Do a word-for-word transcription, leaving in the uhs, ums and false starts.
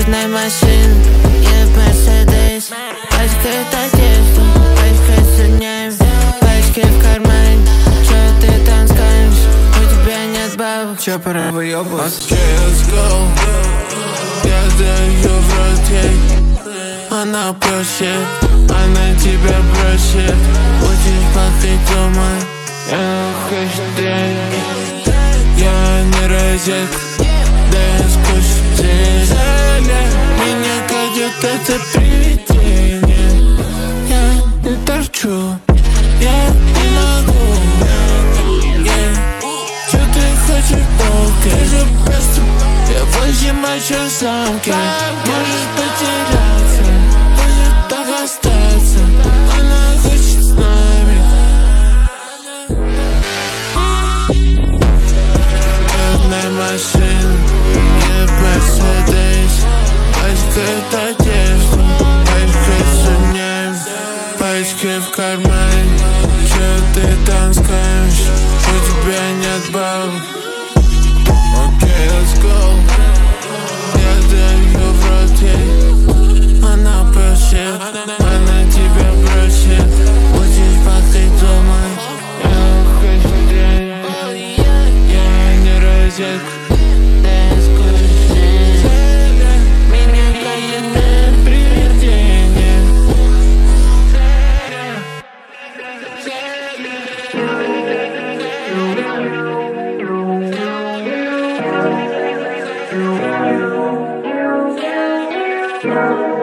Черная машина, едет Мерседес. Пачкает одежду, пачкает сильнее. Пачки в кармане, чё ты там скажешь? У тебя нет бабок. Чё, пора выёбываться? Окей, let's go. Я даю в рот ей. Она просит, она тебя бросит. Будешь платить дома. Я хочу деньги. Я не розетка, да я скучу здесь. Меня кладет это привидение. Я не торчу, я не могу. Yeah. Чё ты хочешь долго? Ты же просто, я больше мочу в замке. Можешь потеряться, может так остаться. Она хочет с нами. Черная машина, едет Мерседес. Пачкает одежду, пачкает сунем. Пачки в кармане, чё ты там скажешь? У тебя нет бабок. Окей, let's go. Я даю в рот ей. Она просит, она тебя бросит. Будешь платить дома. Я хочу денег. Я не розетка. Yeah.